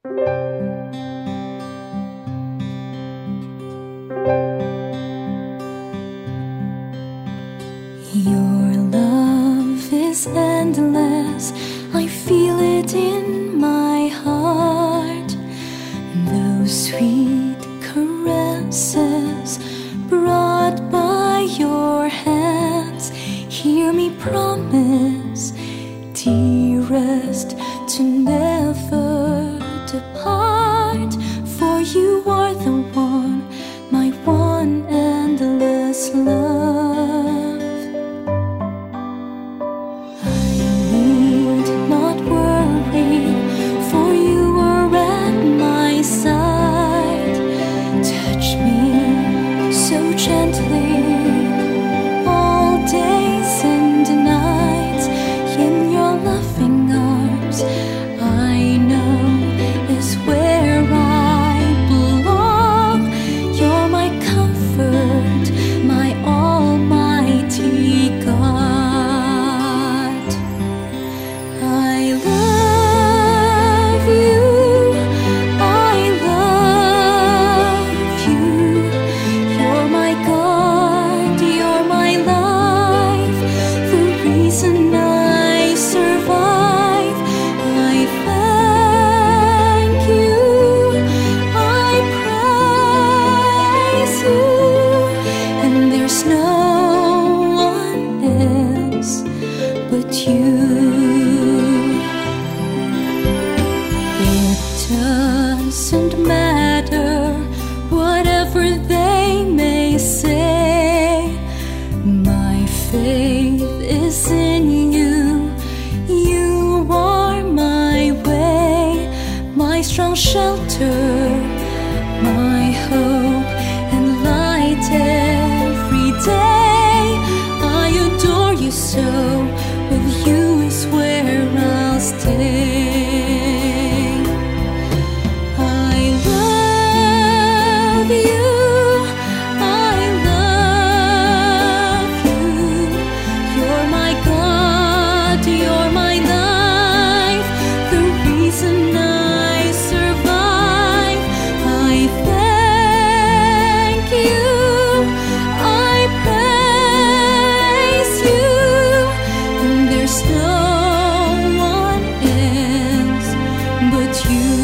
Your love is endless, I feel it in my heart. And those sweet caresses brought by your hands, hear me promise, dearest, to never depart. For you are the one, my one endless love. Doesn't matter whatever they may say, my faith is in you. You are my way, my strong shelter, my hope and light every day. I adore you so, with you is where I'll stay. You